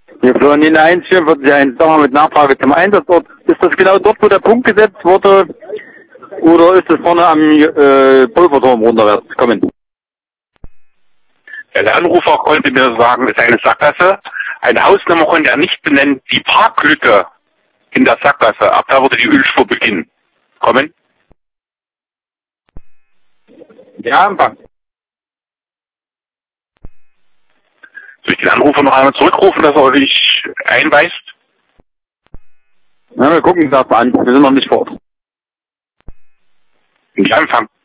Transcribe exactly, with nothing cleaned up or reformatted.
Wir flohen in eins vier vier eins, sagen wir mit Nachfrage zum Einsatzort. Ist das genau dort, wo der Punkt gesetzt wurde? Oder ist das vorne am äh, Pulverturm runterwärts? Kommen. Der Anrufer konnte mir sagen, es ist eine Sackgasse. Eine Hausnummer konnte er nicht benennen. Die Parklücke in der Sackgasse, ab da würde die Ölspur beginnen. Kommen. Ja, Empfang. Soll ich den Anrufer noch einmal zurückrufen, dass er sich einweist? Na, wir gucken uns das mal an. Wir sind noch nicht vor Ort. Ja, Empfang.